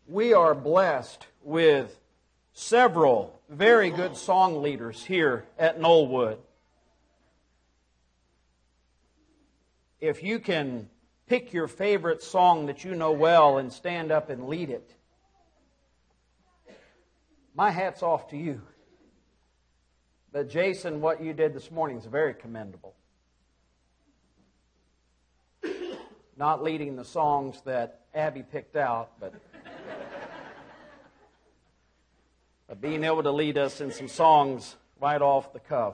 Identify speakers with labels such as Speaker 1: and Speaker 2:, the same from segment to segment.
Speaker 1: We are blessed with several very good song leaders here at Knollwood. If you can pick your favorite song that you know well and stand up and lead it, my hat's off to you. But Jason, what you did this morning is very commendable. Not leading the songs that Abby picked out, but being able to lead us in some songs right off the cuff.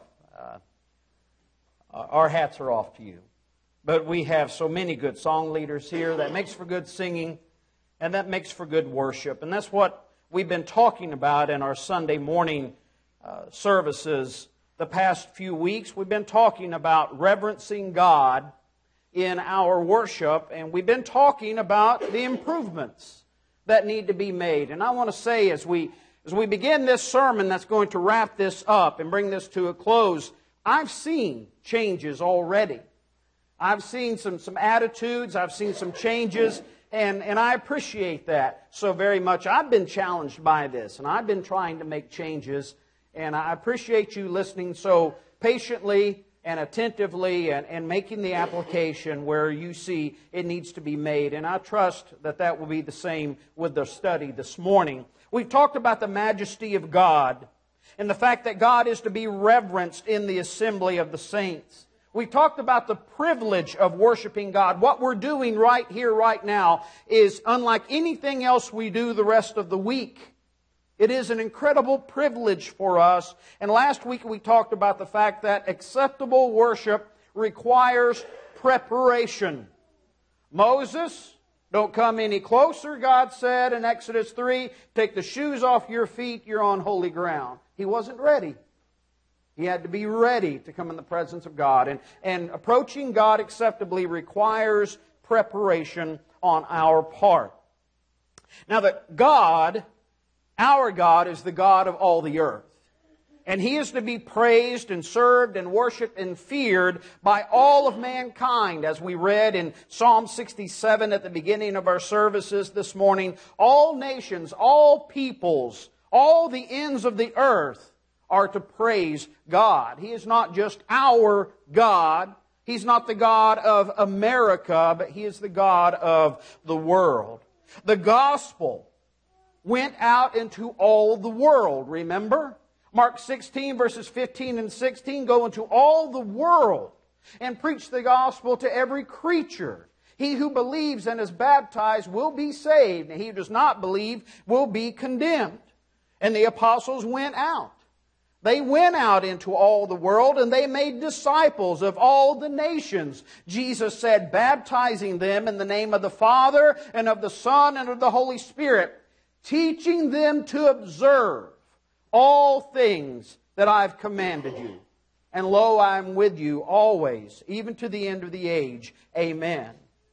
Speaker 1: Our hats are off to you. But we have so many good song leaders here. That makes for good singing, and that makes for good worship. And that's what we've been talking about in our Sunday morning services the past few weeks. We've been talking about reverencing God in our worship, and we've been talking about the improvements that need to be made. And I want to say, as we begin this sermon that's going to wrap this up and bring this to a close, I've seen changes already. I've seen some attitudes, I've seen some changes, and I appreciate that so very much. I've been challenged by this, and I've been trying to make changes, and I appreciate you listening so patiently and attentively and making the application where you see it needs to be made. And I trust that that will be the same with the study this morning. We've talked about the majesty of God and the fact that God is to be reverenced in the assembly of the saints. We've talked about the privilege of worshiping God. What we're doing right here, right now, is unlike anything else we do the rest of the week. It is an incredible privilege for us. And last week we talked about the fact that acceptable worship requires preparation. Moses, don't come any closer, God said in Exodus 3. Take the shoes off your feet, you're on holy ground. He wasn't ready. He had to be ready to come in the presence of God. And approaching God acceptably requires preparation on our part. Now that God, our God, is the God of all the earth. And He is to be praised and served and worshiped and feared by all of mankind. As we read in Psalm 67 at the beginning of our services this morning, all nations, all peoples, all the ends of the earth are to praise God. He is not just our God. He's not the God of America, but He is the God of the world. The gospel went out into all the world, remember? Mark 16 verses 15 and 16, go into all the world and preach the gospel to every creature. He who believes and is baptized will be saved, and he who does not believe will be condemned. And the apostles went out. They went out into all the world and they made disciples of all the nations. Jesus said, baptizing them in the name of the Father and of the Son and of the Holy Spirit, teaching them to observe all things that I've commanded you. And lo, I am with you always, even to the end of the age. Amen.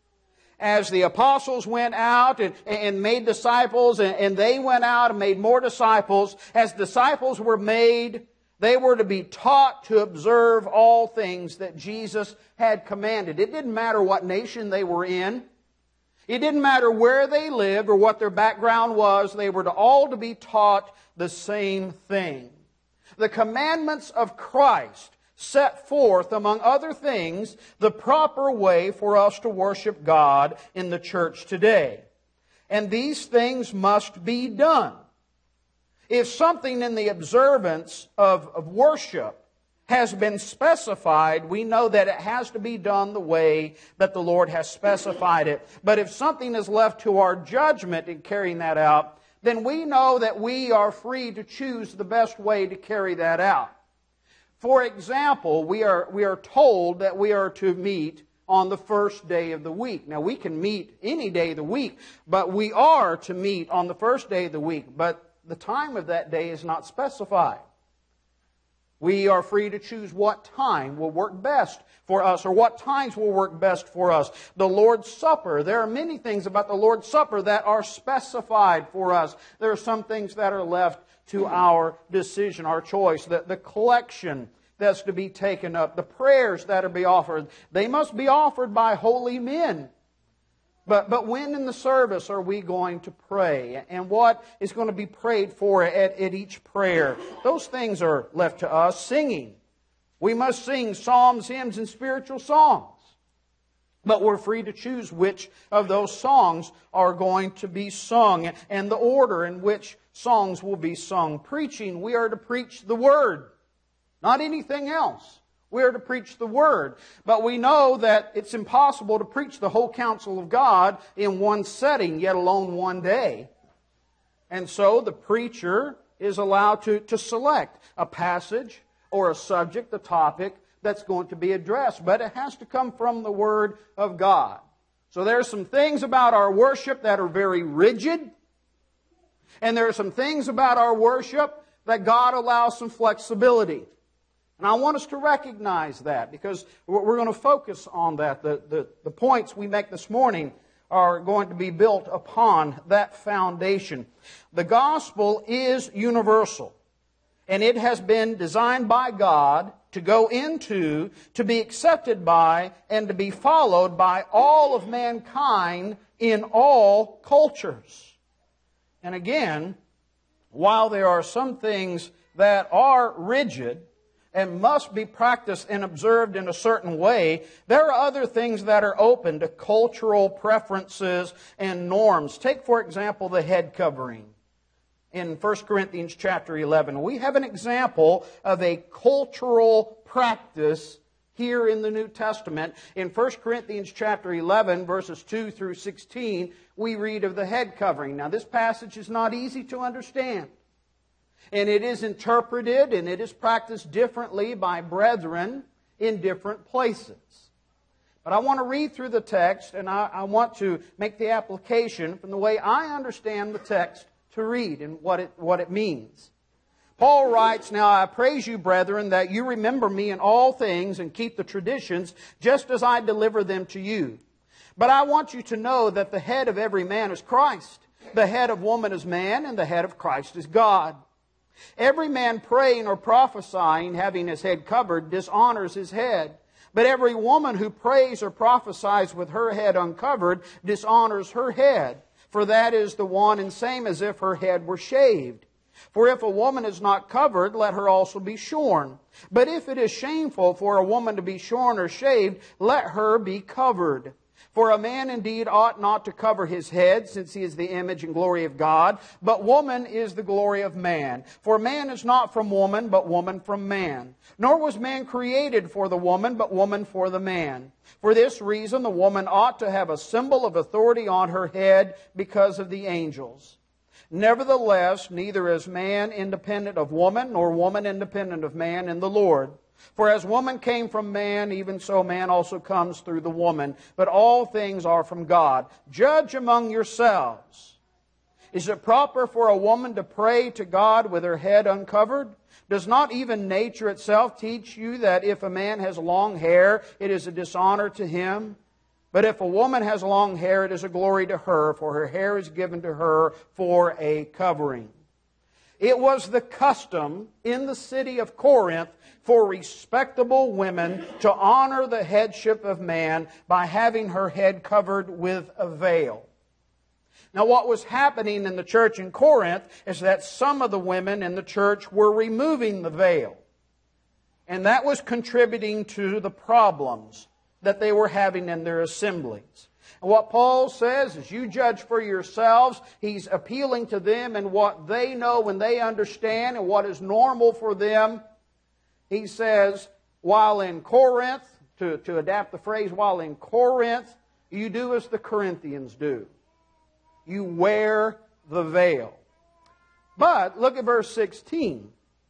Speaker 1: As the apostles went out and made disciples, and they went out and made more disciples, as disciples were made, they were to be taught to observe all things that Jesus had commanded. It didn't matter what nation they were in. It didn't matter where they lived or what their background was. They were all to be taught the same thing. The commandments of Christ set forth, among other things, the proper way for us to worship God in the church today. And these things must be done. If something in the observance of worship has been specified, we know that it has to be done the way that the Lord has specified it. But if something is left to our judgment in carrying that out, then we know that we are free to choose the best way to carry that out. For example, we are told that we are to meet on the first day of the week. Now, we can meet any day of the week, but we are to meet on the first day of the week. But the time of that day is not specified. We are free to choose what time will work best for us, or what times will work best for us. The Lord's Supper. There are many things about the Lord's Supper that are specified for us. There are some things that are left to our decision, our choice. The collection that's to be taken up, the prayers that are to be offered, they must be offered by holy men. But when in the service are we going to pray? And what is going to be prayed for at each prayer? Those things are left to us. Singing. We must sing psalms, hymns, and spiritual songs. But we're free to choose which of those songs are going to be sung and the order in which songs will be sung. Preaching, we are to preach the Word, not anything else. We are to preach the Word. But we know that it's impossible to preach the whole counsel of God in one setting, yet alone one day. And so the preacher is allowed to select a passage or a subject, a topic, that's going to be addressed. But it has to come from the Word of God. So there are some things about our worship that are very rigid. And there are some things about our worship that God allows some flexibility. And I want us to recognize that because we're going to focus on that. The points we make this morning are going to be built upon that foundation. The gospel is universal. And it has been designed by God to go into, to be accepted by, and to be followed by all of mankind in all cultures. And again, while there are some things that are rigid and must be practiced and observed in a certain way, there are other things that are open to cultural preferences and norms. Take, for example, the head covering. In 1 Corinthians chapter 11, we have an example of a cultural practice here in the New Testament. In 1 Corinthians chapter 11, verses 2 through 16, we read of the head covering. Now, this passage is not easy to understand. And it is interpreted and it is practiced differently by brethren in different places. But I want to read through the text and I want to make the application from the way I understand the text to read and what it means. Paul writes, "Now I praise you, brethren, that you remember me in all things and keep the traditions just as I deliver them to you. But I want you to know that the head of every man is Christ. The head of woman is man, and the head of Christ is God. Every man praying or prophesying, having his head covered, dishonors his head. But every woman who prays or prophesies with her head uncovered dishonors her head. For that is the one and same as if her head were shaved. For if a woman is not covered, let her also be shorn. But if it is shameful for a woman to be shorn or shaved, let her be covered. For a man indeed ought not to cover his head, since he is the image and glory of God, but woman is the glory of man. For man is not from woman, but woman from man. Nor was man created for the woman, but woman for the man. For this reason the woman ought to have a symbol of authority on her head because of the angels. Nevertheless, neither is man independent of woman, nor woman independent of man in the Lord. For as woman came from man, even so man also comes through the woman. But all things are from God. Judge among yourselves. Is it proper for a woman to pray to God with her head uncovered? Does not even nature itself teach you that if a man has long hair, it is a dishonor to him? But if a woman has long hair, it is a glory to her, for her hair is given to her for a covering. It was the custom in the city of Corinth for respectable women to honor the headship of man by having her head covered with a veil. Now, what was happening in the church in Corinth is that some of the women in the church were removing the veil. And that was contributing to the problems that they were having in their assemblies. And what Paul says is, you judge for yourselves. He's appealing to them and what they know and they understand and what is normal for them. He says, while in Corinth, to adapt the phrase, while in Corinth, you do as the Corinthians do. You wear the veil. But, look at verse 16.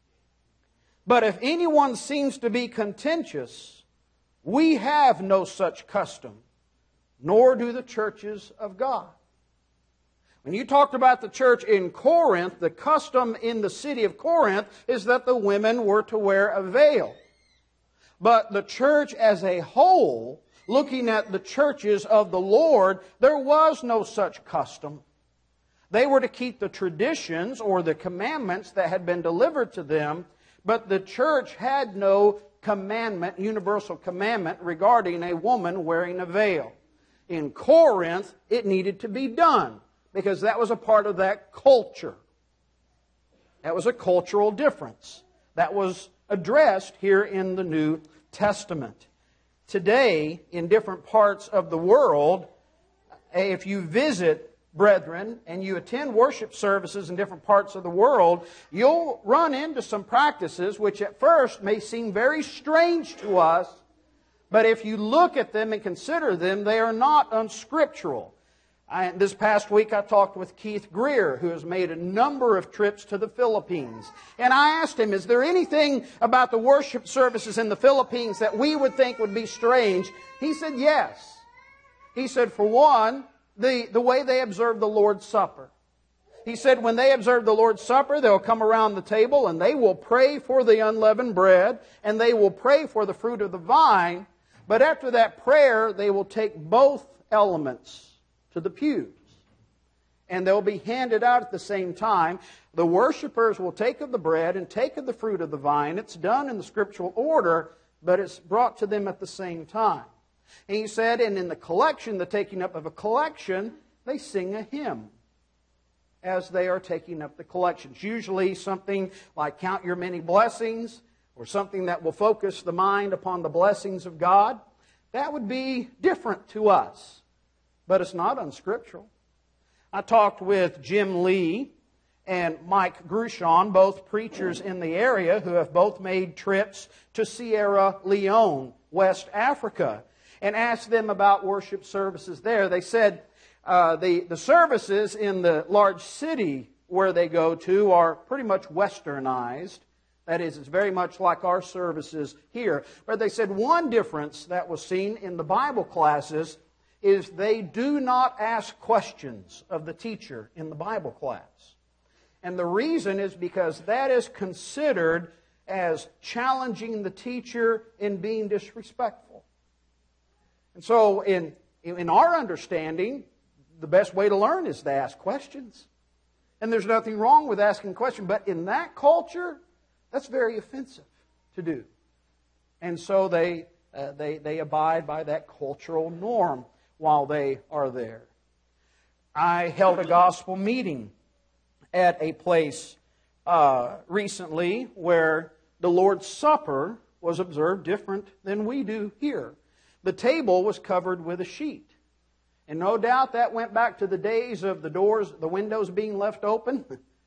Speaker 1: But if anyone seems to be contentious, we have no such custom, nor do the churches of God. When you talked about the church in Corinth, the custom in the city of Corinth is that the women were to wear a veil. But the church as a whole, looking at the churches of the Lord, there was no such custom. They were to keep the traditions or the commandments that had been delivered to them, but the church had no commandment, universal commandment regarding a woman wearing a veil. In Corinth, it needed to be done because that was a part of that culture. That was a cultural difference that was addressed here in the New Testament. Today, in different parts of the world, if you visit, brethren, and you attend worship services in different parts of the world, you'll run into some practices which at first may seem very strange to us, but if you look at them and consider them, they are not unscriptural. This past week I talked with Keith Greer, who has made a number of trips to the Philippines. And I asked him, is there anything about the worship services in the Philippines that we would think would be strange? He said yes. He said, for one, the way they observe the Lord's Supper. He said when they observe the Lord's Supper, they'll come around the table and they will pray for the unleavened bread and they will pray for the fruit of the vine. But after that prayer, they will take both elements to the pews. And they'll be handed out at the same time. The worshipers will take of the bread and take of the fruit of the vine. It's done in the scriptural order, but it's brought to them at the same time. And he said, and in the collection, the taking up of a collection, they sing a hymn as they are taking up the collections. Usually something like Count Your Many Blessings, or something that will focus the mind upon the blessings of God. That would be different to us, but it's not unscriptural. I talked with Jim Lee and Mike Grushon, both preachers in the area who have both made trips to Sierra Leone, West Africa, and asked them about worship services there. They said the services in the large city where they go to are pretty much westernized. That is, it's very much like our services here. But they said one difference that was seen in the Bible classes is they do not ask questions of the teacher in the Bible class. And the reason is because that is considered as challenging the teacher in being disrespectful. And so in our understanding, the best way to learn is to ask questions. And there's nothing wrong with asking questions. But in that culture, that's very offensive to do. And so they abide by that cultural norm while they are there. I held a gospel meeting at a place recently where the Lord's Supper was observed different than we do here. The table was covered with a sheet. And no doubt that went back to the days of the doors, the windows being left open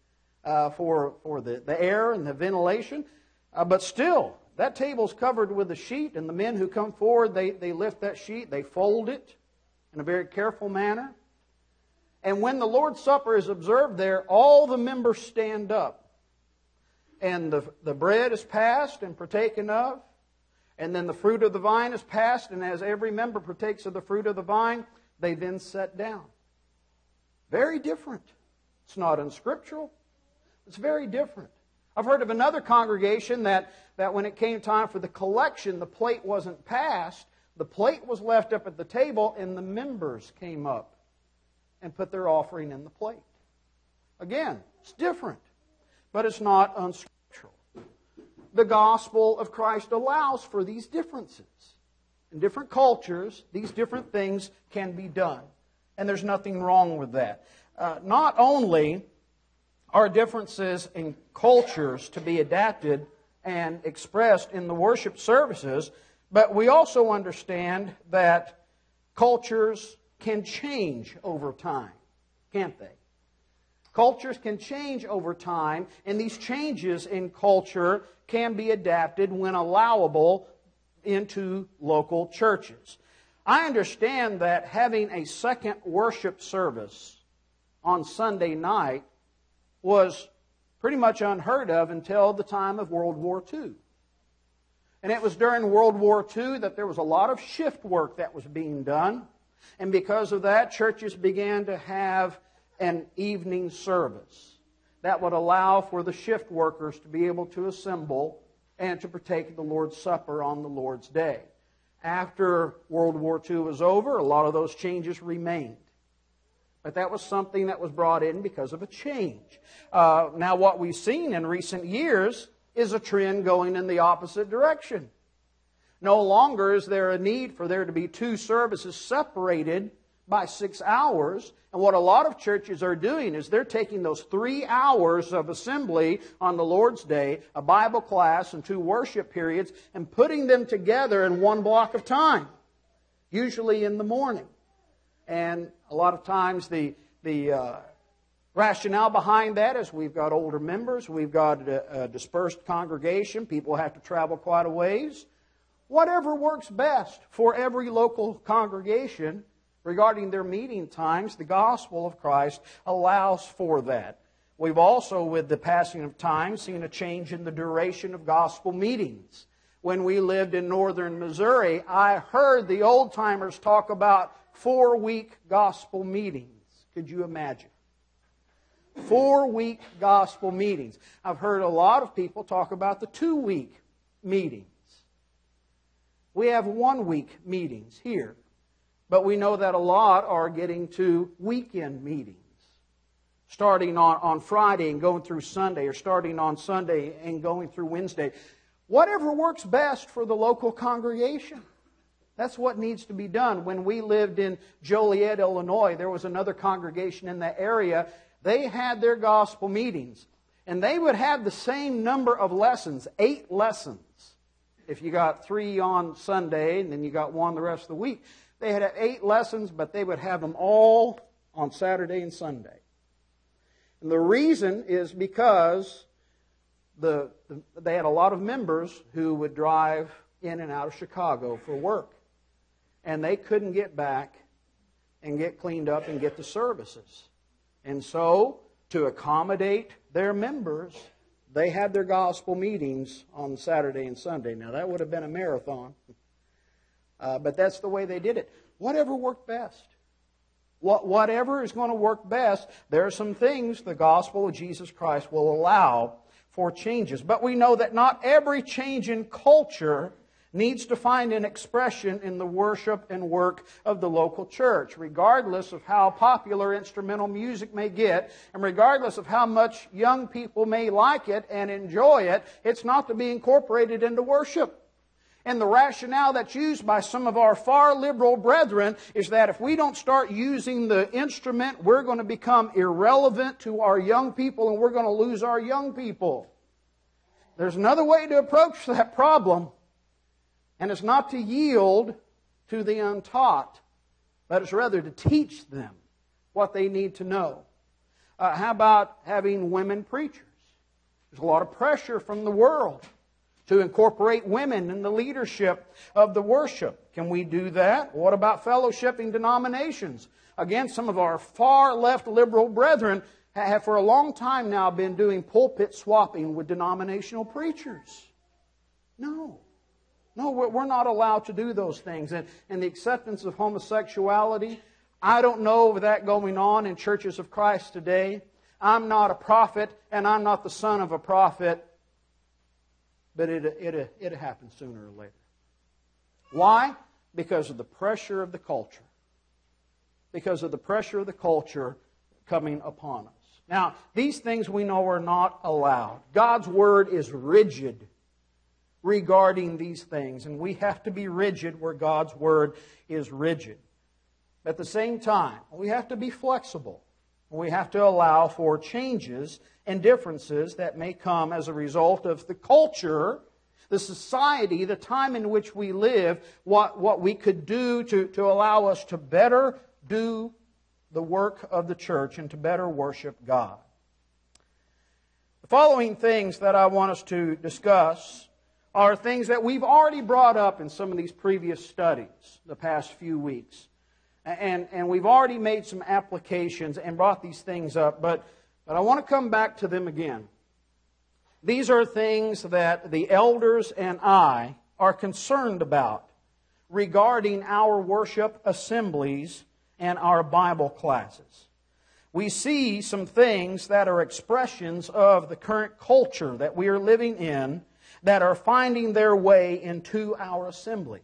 Speaker 1: for the air and the ventilation. But still, that table's covered with a sheet, and the men who come forward, they lift that sheet, they fold it in a very careful manner. And when the Lord's Supper is observed there, all the members stand up. And the bread is passed and partaken of. And then the fruit of the vine is passed, and as every member partakes of the fruit of the vine, they then sit down. Very different. It's not unscriptural. It's very different. I've heard of another congregation that when it came time for the collection, the plate wasn't passed. The plate was left up at the table, and the members came up and put their offering in the plate. Again, it's different, but it's not unscriptural. The gospel of Christ allows for these differences. In different cultures, these different things can be done. And there's nothing wrong with that. Not only are differences in cultures to be adapted and expressed in the worship services, but we also understand that cultures can change over time, can't they? Cultures can change over time, and these changes in culture can be adapted when allowable into local churches. I understand that having a second worship service on Sunday night was pretty much unheard of until the time of World War II. And it was during World War II that there was a lot of shift work that was being done. And because of that, churches began to have an evening service that would allow for the shift workers to be able to assemble and to partake of the Lord's Supper on the Lord's Day. After World War II was over, a lot of those changes remained. But that was something that was brought in because of a change. Now what we've seen in recent years is a trend going in the opposite direction. No longer is there a need for there to be two services separated by 6 hours. And what a lot of churches are doing is they're taking those 3 hours of assembly on the Lord's Day, a Bible class and 2 worship periods, and putting them together in one block of time, usually in the morning. And a lot of times the rationale behind that is we've got older members, we've got a dispersed congregation, people have to travel quite a ways. Whatever works best for every local congregation regarding their meeting times, the gospel of Christ allows for that. We've also, with the passing of time, seen a change in the duration of gospel meetings. When we lived in northern Missouri, I heard the old-timers talk about 4-week gospel meetings. Could you imagine? 4-week gospel meetings. I've heard a lot of people talk about the 2-week meetings. We have 1-week meetings here. But we know that a lot are getting to weekend meetings. Starting on Friday and going through Sunday, or starting on Sunday and going through Wednesday. Whatever works best for the local congregation. That's what needs to be done. When we lived in Joliet, Illinois, there was another congregation in that area. They had their gospel meetings. And they would have the same number of lessons, 8 lessons. If you got 3 on Sunday and then you got 1 the rest of the week. They had 8 lessons, but they would have them all on Saturday and Sunday. And the reason is because they had a lot of members who would drive in and out of Chicago for work. And they couldn't get back and get cleaned up and get the services. And so, to accommodate their members, they had their gospel meetings on Saturday and Sunday. Now, that would have been a marathon. But that's the way they did it. Whatever worked best. Whatever is going to work best, there are some things the gospel of Jesus Christ will allow for changes. But we know that not every change in culture needs to find an expression in the worship and work of the local church, regardless of how popular instrumental music may get, and regardless of how much young people may like it and enjoy it, it's not to be incorporated into worship. And the rationale that's used by some of our far liberal brethren is that if we don't start using the instrument, we're going to become irrelevant to our young people and we're going to lose our young people. There's another way to approach that problem, and it's not to yield to the untaught, but it's rather to teach them what they need to know. How about having women preachers? There's a lot of pressure from the world to incorporate women in the leadership of the worship. Can we do that? What about fellowshipping denominations? Again, some of our far left liberal brethren have for a long time now been doing pulpit swapping with denominational preachers. No, we're not allowed to do those things. And the acceptance of homosexuality, I don't know of that going on in churches of Christ today. I'm not a prophet, and I'm not the son of a prophet. But it happens sooner or later. Why? Because of the pressure of the culture. Because of the pressure of the culture coming upon us. Now, these things we know are not allowed. God's Word is rigid regarding these things. And we have to be rigid where God's Word is rigid. At the same time, we have to be flexible. We have to allow for changes and differences that may come as a result of the culture, the society, the time in which we live, what we could do to allow us to better do the work of the church and to better worship God. The following things that I want us to discuss are things that we've already brought up in some of these previous studies the past few weeks. And we've already made some applications and brought these things up, but I want to come back to them again. These are things that the elders and I are concerned about regarding our worship assemblies and our Bible classes. We see some things that are expressions of the current culture that we are living in that are finding their way into our assemblies.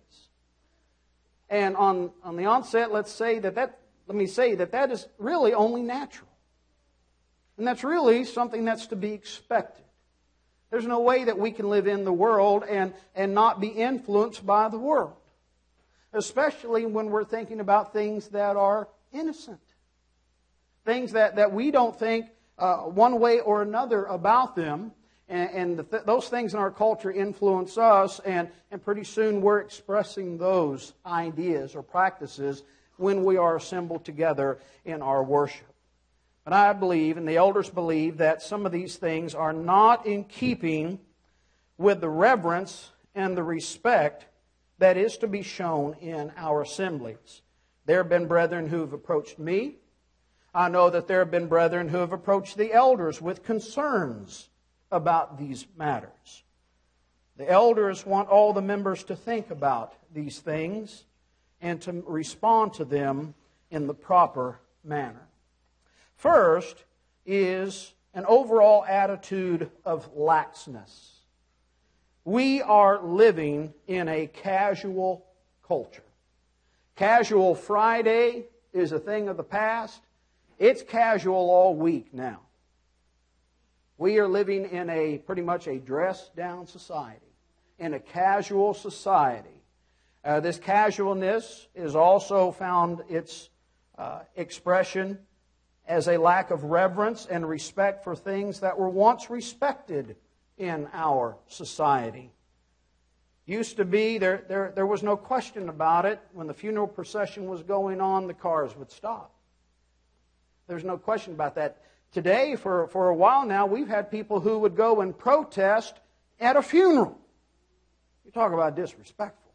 Speaker 1: And on the onset, let me say that is really only natural. And that's really something that's to be expected. There's no way that we can live in the world and not be influenced by the world. Especially when we're thinking about things that are innocent. Things that we don't think one way or another about them. And those things in our culture influence us. And pretty soon we're expressing those ideas or practices when we are assembled together in our worship. But I believe, and the elders believe, that some of these things are not in keeping with the reverence and the respect that is to be shown in our assemblies. There have been brethren who have approached me. I know that there have been brethren who have approached the elders with concerns about these matters. The elders want all the members to think about these things and to respond to them in the proper manner. First is an overall attitude of laxness. We are living in a casual culture. Casual Friday is a thing of the past. It's casual all week now. We are living in pretty much a dressed-down society, in a casual society. This casualness is also found its expression as a lack of reverence and respect for things that were once respected in our society. Used to be, there was no question about it. When the funeral procession was going on, the cars would stop. There's no question about that. Today, for a while now, we've had people who would go and protest at a funeral. You talk about disrespectful.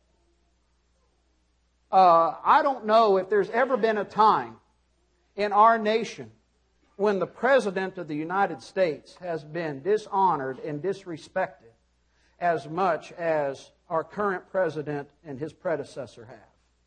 Speaker 1: I don't know if there's ever been a time in our nation when the President of the United States has been dishonored and disrespected as much as our current President and his predecessor have.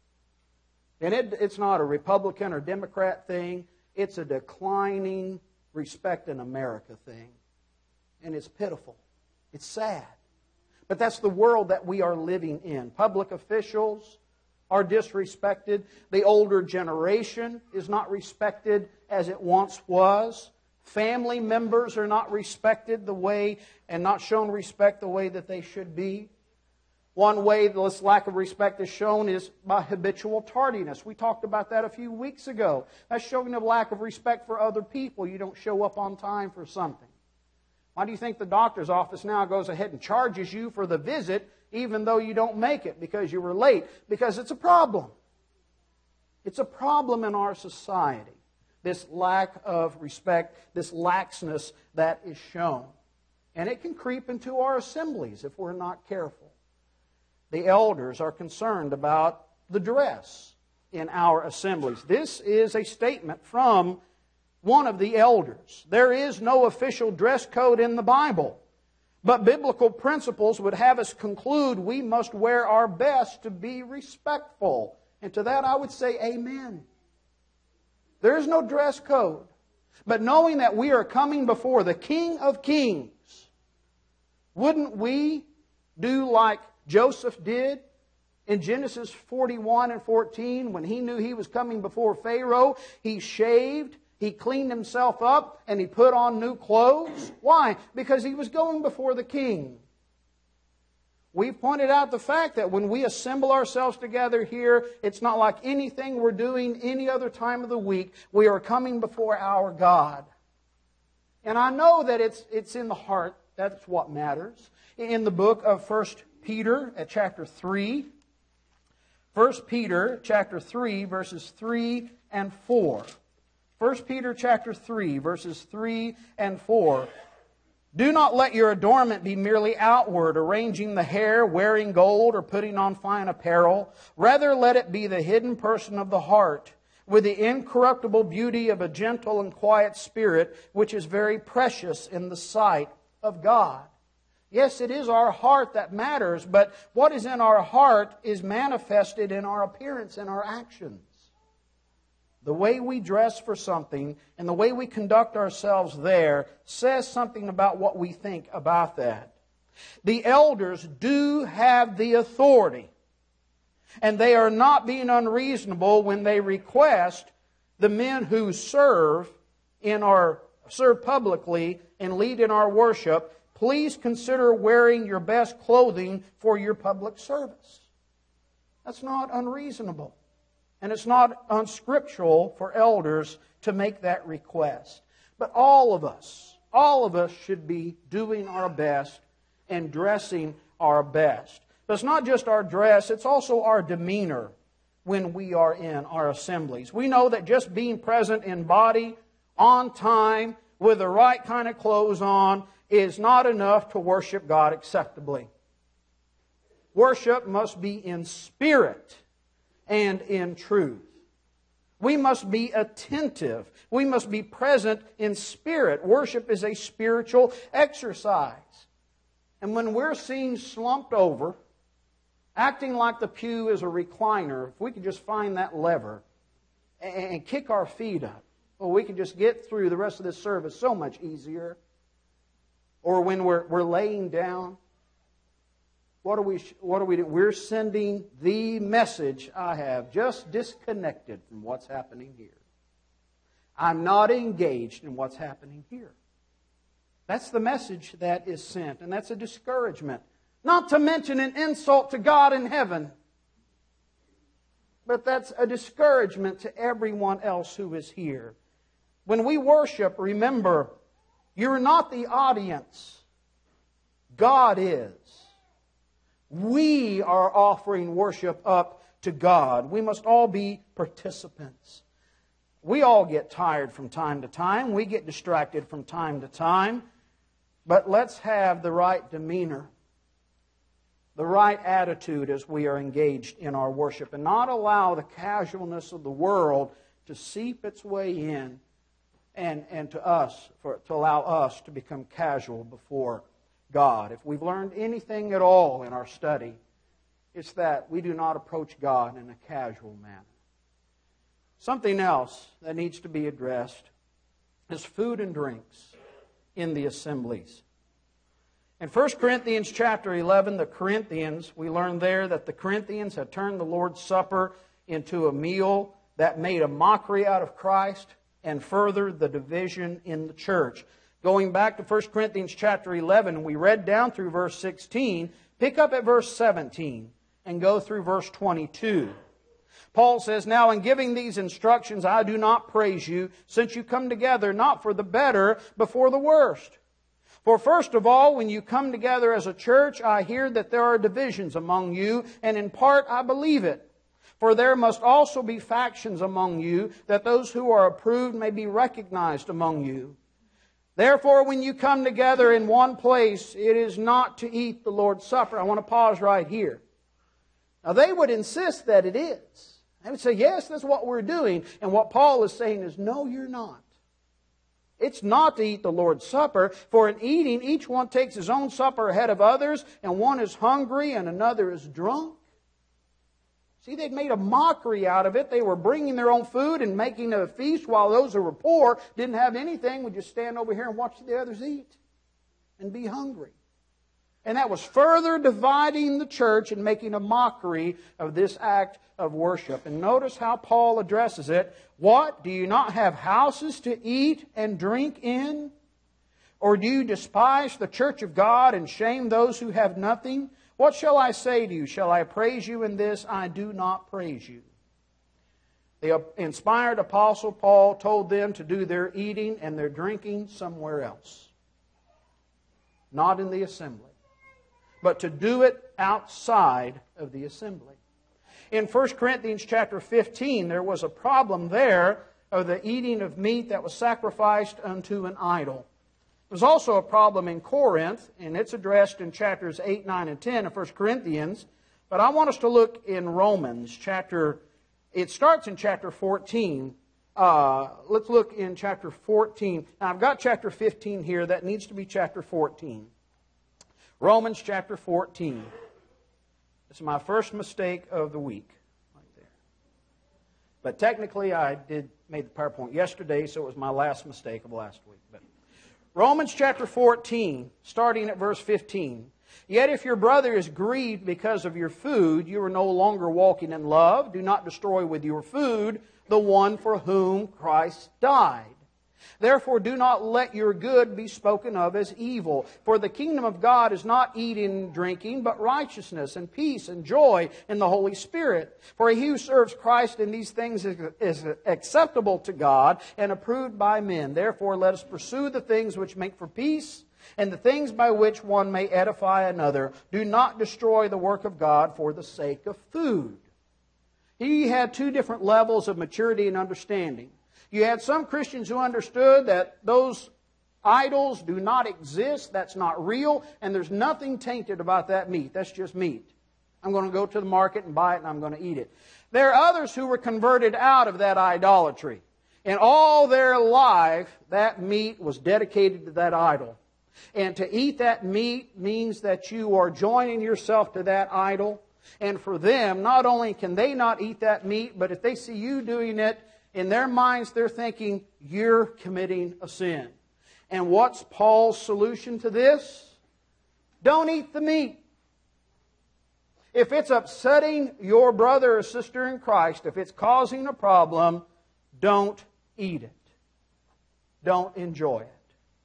Speaker 1: And it's not a Republican or Democrat thing. It's a declining respect in America thing. And it's pitiful. It's sad. But that's the world that we are living in. Public officials are disrespected. The older generation is not respected as it once was. Family members are not respected the way and not shown respect the way that they should be. One way this lack of respect is shown is by habitual tardiness. We talked about that a few weeks ago. That's showing a lack of respect for other people. You don't show up on time for something. Why do you think the doctor's office now goes ahead and charges you for the visit even though you don't make it because you were late? Because it's a problem. It's a problem in our society. This lack of respect, this laxness that is shown. And it can creep into our assemblies if we're not careful. The elders are concerned about the dress in our assemblies. This is a statement from one of the elders. There is no official dress code in the Bible, but biblical principles would have us conclude we must wear our best to be respectful. And to that I would say amen. There is no dress code. But knowing that we are coming before the King of Kings, wouldn't we do like Joseph did in Genesis 41 and 14 when he knew he was coming before Pharaoh? He shaved, he cleaned himself up, and he put on new clothes. Why? Because he was going before the king. We've pointed out the fact that when we assemble ourselves together here, it's not like anything we're doing any other time of the week. We are coming before our God. And I know that it's in the heart. That's what matters. In the book of 1 Peter at chapter 3, 1 Peter chapter 3, verses 3 and 4. 1 Peter chapter 3, verses 3 and 4. Do not let your adornment be merely outward, arranging the hair, wearing gold, or putting on fine apparel. Rather, let it be the hidden person of the heart, with the incorruptible beauty of a gentle and quiet spirit, which is very precious in the sight of God. Yes, it is our heart that matters, but what is in our heart is manifested in our appearance and our actions. The way we dress for something and the way we conduct ourselves there says something about what we think about that. The elders do have the authority, and they are not being unreasonable when they request the men who serve publicly and lead in our worship, please consider wearing your best clothing for your public service. That's not unreasonable. And it's not unscriptural for elders to make that request. But all of us should be doing our best and dressing our best. But it's not just our dress, it's also our demeanor when we are in our assemblies. We know that just being present in body, on time, with the right kind of clothes on, is not enough to worship God acceptably. Worship must be in spirit and in truth. We must be attentive. We must be present in spirit. Worship is a spiritual exercise. And when we're seen slumped over, acting like the pew is a recliner, if we could just find that lever and kick our feet up, well, we could just get through the rest of this service so much easier. Or when we're laying down, what are we doing? We're sending the message I have just disconnected from what's happening here. I'm not engaged in what's happening here. That's the message that is sent, and that's a discouragement. Not to mention an insult to God in heaven. But that's a discouragement to everyone else who is here. When we worship, remember, you're not the audience. God is. We are offering worship up to God. We must all be participants. We all get tired from time to time. We get distracted from time to time. But let's have the right demeanor, the right attitude as we are engaged in our worship, and not allow the casualness of the world to seep its way in and to allow us to become casual before God. If we've learned anything at all in our study, it's that we do not approach God in a casual manner. Something else that needs to be addressed is food and drinks in the assemblies. In 1 Corinthians chapter 11, we learn there that the Corinthians had turned the Lord's Supper into a meal that made a mockery out of Christ and furthered the division in the church. Going back to 1 Corinthians chapter 11, we read down through verse 16, pick up at verse 17 and go through verse 22. Paul says, "Now in giving these instructions I do not praise you, since you come together not for the better, but for the worst. For first of all, when you come together as a church, I hear that there are divisions among you, and in part I believe it. For there must also be factions among you, that those who are approved may be recognized among you. Therefore, when you come together in one place, it is not to eat the Lord's Supper." I want to pause right here. Now, they would insist that it is. They would say, yes, that's what we're doing. And what Paul is saying is, no, you're not. It's not to eat the Lord's Supper, for in eating, each one takes his own supper ahead of others, and one is hungry and another is drunk. See, they'd made a mockery out of it. They were bringing their own food and making a feast, while those who were poor didn't have anything, would just stand over here and watch the others eat and be hungry. And that was further dividing the church and making a mockery of this act of worship. And notice how Paul addresses it. What? Do you not have houses to eat and drink in? Or do you despise the church of God and shame those who have nothing? What shall I say to you? Shall I praise you in this? I do not praise you. The inspired apostle Paul told them to do their eating and their drinking somewhere else. Not in the assembly, but to do it outside of the assembly. In 1 Corinthians chapter 15, there was a problem there of the eating of meat that was sacrificed unto an idol. There's also a problem in Corinth, and it's addressed in chapters 8, 9, and 10 of 1 Corinthians. But I want us to look in Romans chapter, it starts in chapter 14. Let's look in chapter 14. Now I've got chapter 15 here. That needs to be chapter 14. Romans chapter 14. This is my first mistake of the week. Right there. But technically I made the PowerPoint yesterday, so it was my last mistake of last week. But Romans chapter 14, starting at verse 15. "Yet if your brother is grieved because of your food, you are no longer walking in love. Do not destroy with your food the one for whom Christ died. Therefore do not let your good be spoken of as evil. For the kingdom of God is not eating and drinking, but righteousness and peace and joy in the Holy Spirit. For he who serves Christ in these things is acceptable to God and approved by men. Therefore let us pursue the things which make for peace, and the things by which one may edify another. Do not destroy the work of God for the sake of food. He had two different levels of maturity and understanding. You had some Christians who understood that those idols do not exist, that's not real, and there's nothing tainted about that meat. That's just meat. I'm going to go to the market and buy it and I'm going to eat it. There are others who were converted out of that idolatry. And all their life, that meat was dedicated to that idol. And to eat that meat means that you are joining yourself to that idol. And for them, not only can they not eat that meat, but if they see you doing it, in their minds, they're thinking, you're committing a sin. And what's Paul's solution to this? Don't eat the meat. If it's upsetting your brother or sister in Christ, if it's causing a problem, don't eat it. Don't enjoy it.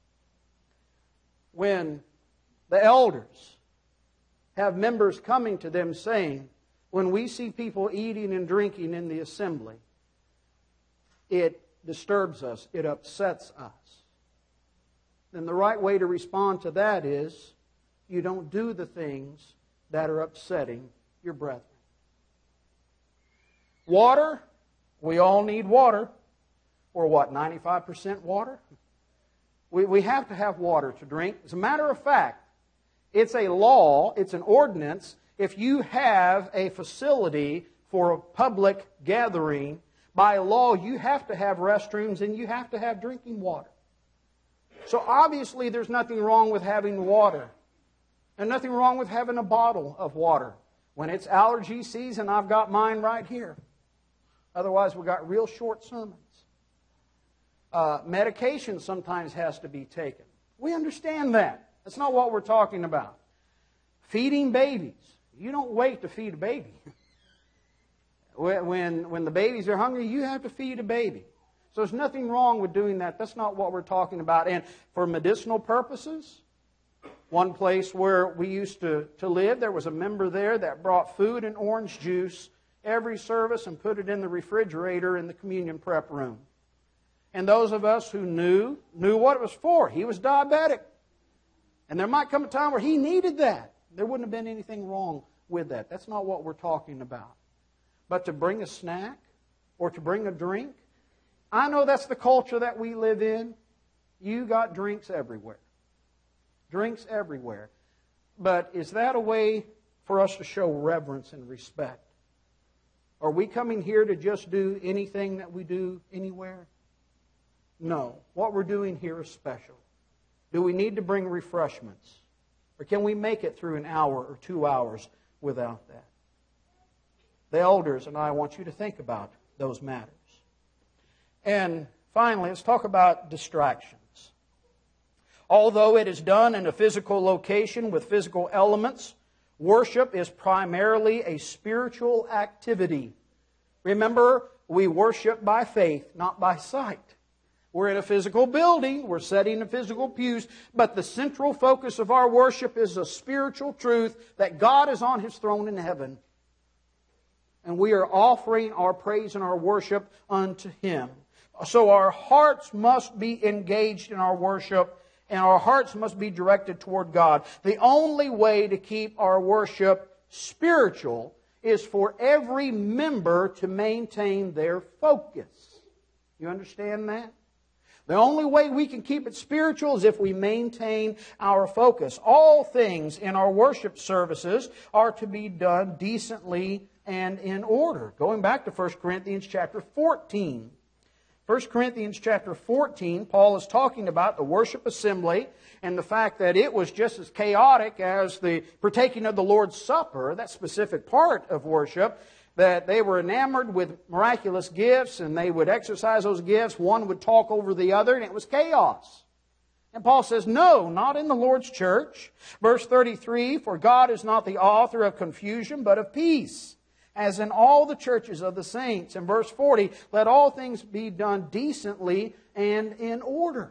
Speaker 1: When the elders have members coming to them saying, when we see people eating and drinking in the assembly, it disturbs us, it upsets us, then the right way to respond to that is you don't do the things that are upsetting your brethren. Water, we all need water. We're what, 95% water? We have to have water to drink. As a matter of fact, it's a law, it's an ordinance. If you have a facility for a public gathering, by law, you have to have restrooms and you have to have drinking water. So obviously there's nothing wrong with having water. And nothing wrong with having a bottle of water. When it's allergy season, I've got mine right here. Otherwise, we've got real short sermons. Medication sometimes has to be taken. We understand that. That's not what we're talking about. Feeding babies. You don't wait to feed a baby. When the babies are hungry, you have to feed a baby. So there's nothing wrong with doing that. That's not what we're talking about. And for medicinal purposes, one place where we used to live, there was a member there that brought food and orange juice every service and put it in the refrigerator in the communion prep room. And those of us who knew what it was for. He was diabetic. And there might come a time where he needed that. There wouldn't have been anything wrong with that. That's not what we're talking about. But to bring a snack or to bring a drink, I know that's the culture that we live in. You got drinks everywhere. Drinks everywhere. But is that a way for us to show reverence and respect? Are we coming here to just do anything that we do anywhere? No. What we're doing here is special. Do we need to bring refreshments? Or can we make it through an hour or 2 hours without that? The elders and I want you to think about those matters. And finally, let's talk about distractions. Although it is done in a physical location with physical elements, worship is primarily a spiritual activity. Remember, we worship by faith, not by sight. We're in a physical building, we're sitting in physical pews, but the central focus of our worship is a spiritual truth that God is on His throne in heaven. And we are offering our praise and our worship unto Him. So our hearts must be engaged in our worship, and our hearts must be directed toward God. The only way to keep our worship spiritual is for every member to maintain their focus. You understand that? The only way we can keep it spiritual is if we maintain our focus. All things in our worship services are to be done decently and in order. Going back to 1 Corinthians chapter 14. 1 Corinthians chapter 14, Paul is talking about the worship assembly and the fact that it was just as chaotic as the partaking of the Lord's Supper, that specific part of worship, that they were enamored with miraculous gifts and they would exercise those gifts. One would talk over the other and it was chaos. And Paul says, no, not in the Lord's church. Verse 33, for God is not the author of confusion but of peace, as in all the churches of the saints. In verse 40, let all things be done decently and in order.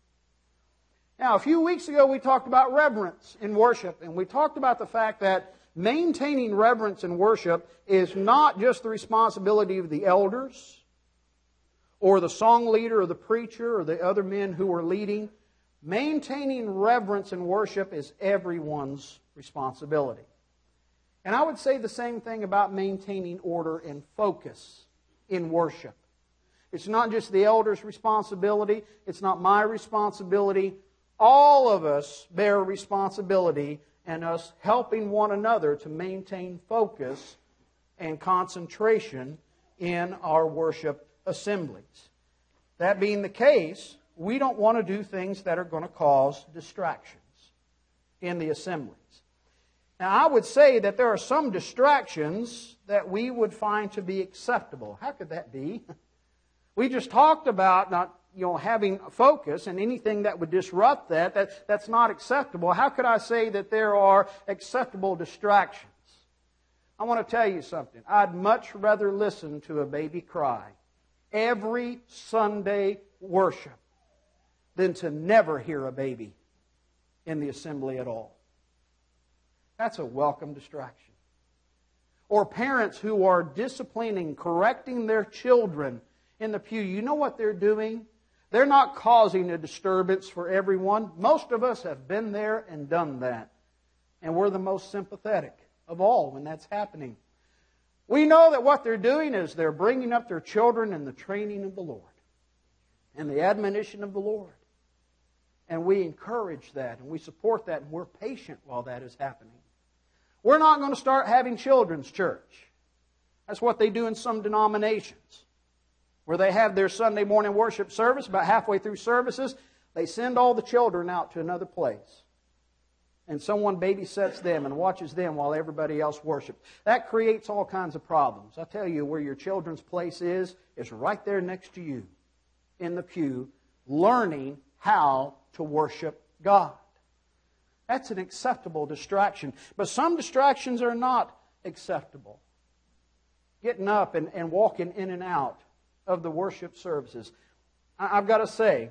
Speaker 1: Now, a few weeks ago we talked about reverence in worship, and we talked about the fact that maintaining reverence in worship is not just the responsibility of the elders, or the song leader, or the preacher, or the other men who are leading. Maintaining reverence in worship is everyone's responsibility. And I would say the same thing about maintaining order and focus in worship. It's not just the elder's responsibility. It's not my responsibility. All of us bear responsibility in us helping one another to maintain focus and concentration in our worship assemblies. That being the case, we don't want to do things that are going to cause distractions in the assemblies. Now, I would say that there are some distractions that we would find to be acceptable. How could that be? We just talked about not having focus, and anything that would disrupt that's not acceptable. How could I say that there are acceptable distractions? I want to tell you something. I'd much rather listen to a baby cry every Sunday worship than to never hear a baby in the assembly at all. That's a welcome distraction. Or parents who are disciplining, correcting their children in the pew. You know what they're doing? They're not causing a disturbance for everyone. Most of us have been there and done that. And we're the most sympathetic of all when that's happening. We know that what they're doing is they're bringing up their children in the training of the Lord and the admonition of the Lord. And we encourage that and we support that and we're patient while that is happening. We're not going to start having children's church. That's what they do in some denominations, where they have their Sunday morning worship service. About halfway through services, they send all the children out to another place. And someone babysits them and watches them while everybody else worships. That creates all kinds of problems. I tell you, where your children's place is right there next to you in the pew, learning how to worship God. That's an acceptable distraction. But some distractions are not acceptable. Getting up and walking in and out of the worship services. I've got to say,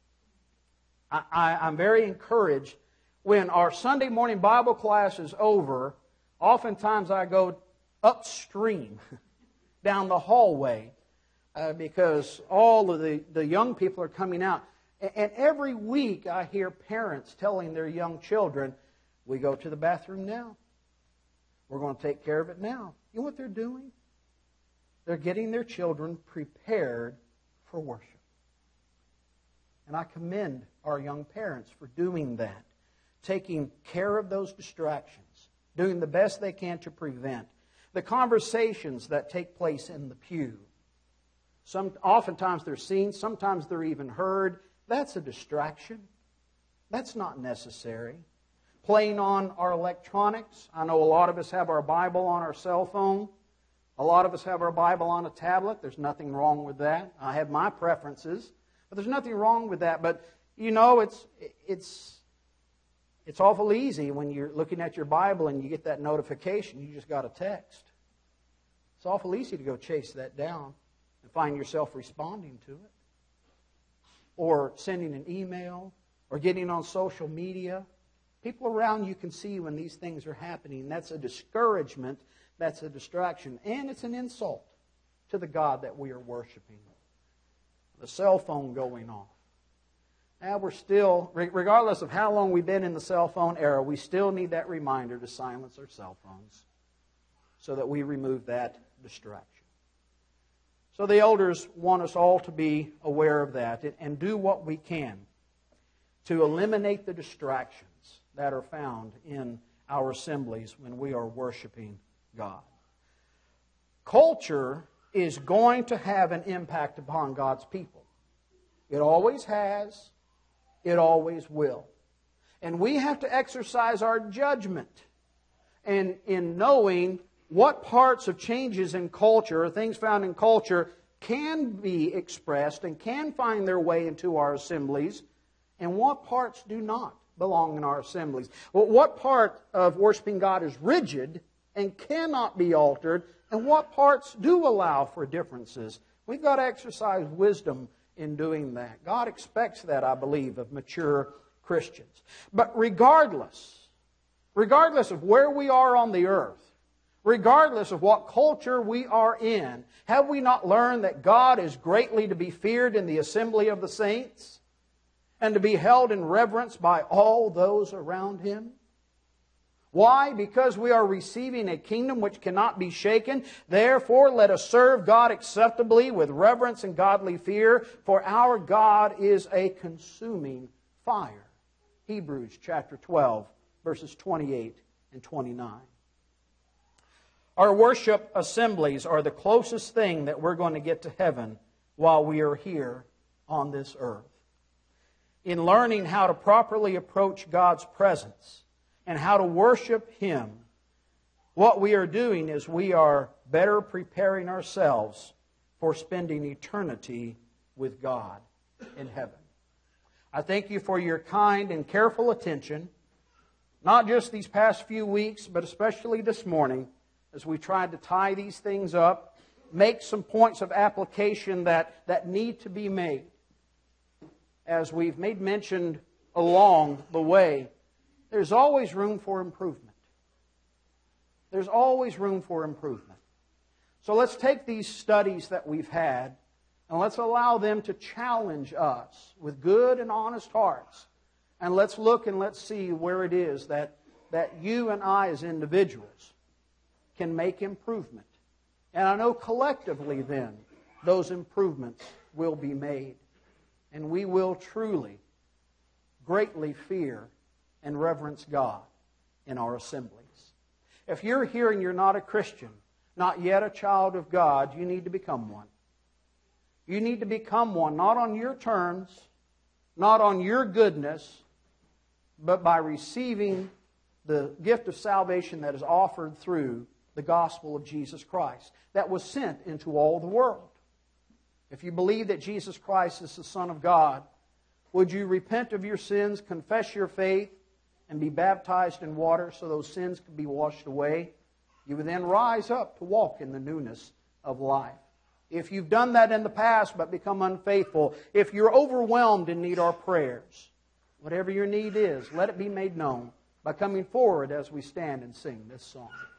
Speaker 1: I'm very encouraged when our Sunday morning Bible class is over. Oftentimes I go upstream down the hallway because all of the young people are coming out. And every week I hear parents telling their young children, we go to the bathroom now. We're going to take care of it now. You know what they're doing? They're getting their children prepared for worship. And I commend our young parents for doing that, taking care of those distractions, doing the best they can to prevent the conversations that take place in the pew. Oftentimes they're seen, sometimes they're even heard. That's a distraction. That's not necessary. Playing on our electronics. I know a lot of us have our Bible on our cell phone. A lot of us have our Bible on a tablet. There's nothing wrong with that. I have my preferences, but there's nothing wrong with that. But you know, it's awful easy when you're looking at your Bible and you get that notification. You just got a text. It's awful easy to go chase that down and find yourself responding to it, or sending an email, or getting on social media. People around you can see when these things are happening. That's a discouragement. That's a distraction. And it's an insult to the God that we are worshiping. The cell phone going off. Now we're still, regardless of how long we've been in the cell phone era, we still need that reminder to silence our cell phones so that we remove that distraction. So the elders want us all to be aware of that and do what we can to eliminate the distractions that are found in our assemblies when we are worshiping God. Culture is going to have an impact upon God's people. It always has. It always will. And we have to exercise our judgment and in knowing what parts of changes in culture or things found in culture can be expressed and can find their way into our assemblies, and what parts do not belong in our assemblies. What part of worshiping God is rigid and cannot be altered, And what parts do allow for differences? We've got to exercise wisdom in doing that. God expects that, I believe, of mature Christians. But regardless of where we are on the earth, regardless of what culture we are in, have we not learned that God is greatly to be feared in the assembly of the saints and to be held in reverence by all those around Him? Why? Because we are receiving a kingdom which cannot be shaken. Therefore, let us serve God acceptably with reverence and godly fear, for our God is a consuming fire. Hebrews chapter 12, verses 28 and 29. Our worship assemblies are the closest thing that we're going to get to heaven while we are here on this earth. In learning how to properly approach God's presence and how to worship Him, what we are doing is we are better preparing ourselves for spending eternity with God in heaven. I thank you for your kind and careful attention, not just these past few weeks, but especially this morning, as we tried to tie these things up, make some points of application that need to be made. As we've made mention along the way, there's always room for improvement. There's always room for improvement. So let's take these studies that we've had and let's allow them to challenge us with good and honest hearts. And let's look and let's see where it is that you and I as individuals can make improvement. And I know collectively then those improvements will be made. And we will truly, greatly fear and reverence God in our assemblies. If you're here and you're not a Christian, not yet a child of God, you need to become one. You need to become one, not on your terms, not on your goodness, but by receiving the gift of salvation that is offered through the gospel of Jesus Christ that was sent into all the world. If you believe that Jesus Christ is the Son of God, would you repent of your sins, confess your faith, and be baptized in water so those sins could be washed away? You would then rise up to walk in the newness of life. If you've done that in the past but become unfaithful, if you're overwhelmed and need our prayers, whatever your need is, let it be made known by coming forward as we stand and sing this song.